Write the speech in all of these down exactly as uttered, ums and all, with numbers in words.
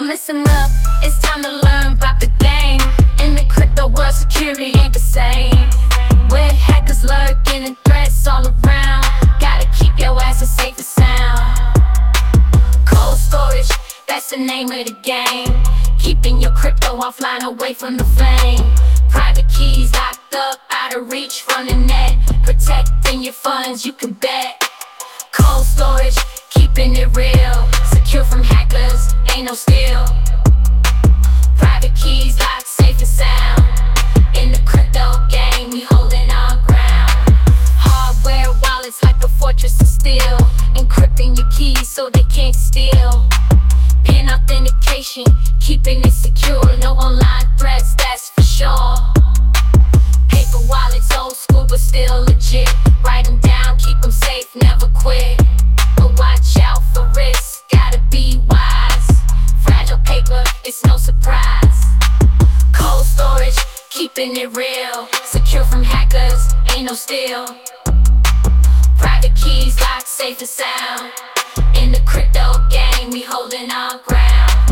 I'm messing up, it's time to learn about the game. In the crypto world, security ain't the same. With hackers lurking and threats all around, gotta keep your ass safe and sound. Cold storage, that's the name of the game. Keeping your crypto offline, away from the flame. Private keys locked up, out of reach from the net. Protecting your funds, you can bet. Cold storage, keeping it real. Secure from hackers, ain't no steal. Private keys locked safe and sound. In the crypto game, we holding our ground. Hardware wallets like a fortress of steel. Encrypting your keys so they can't steal. Pin authentication, keeping it secure. No online threats, that's for sure. Paper wallets, old school but still legit. Write them down, keep them safe, never quit. But watch out for risks, gotta be wise. Fragile paper, it's no surprise. Cold storage, keeping it real. Secure from hackers, ain't no steal. Private keys locked safe and sound. In the crypto game, we holding our ground.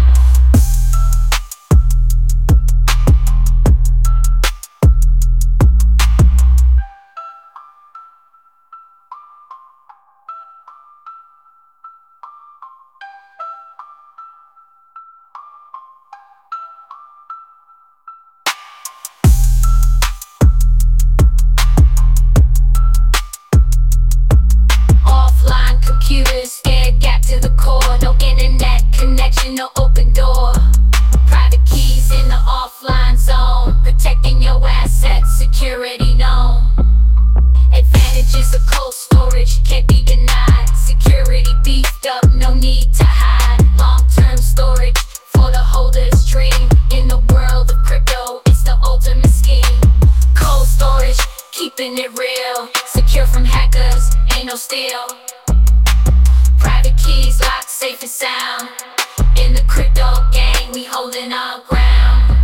Computers, scared gap to the core. No internet connection, no open door. Private keys in the offline zone. Protecting your assets, security known. Advantages of cold storage can't be denied. Security beefed up, no need to hide. Long-term storage for the holder's dream. In the world of crypto, it's the ultimate scheme. Cold storage, keeping it real. Secure from hackers, ain't no steal. Private keys locked safe and sound. In the crypto game, we holding our ground.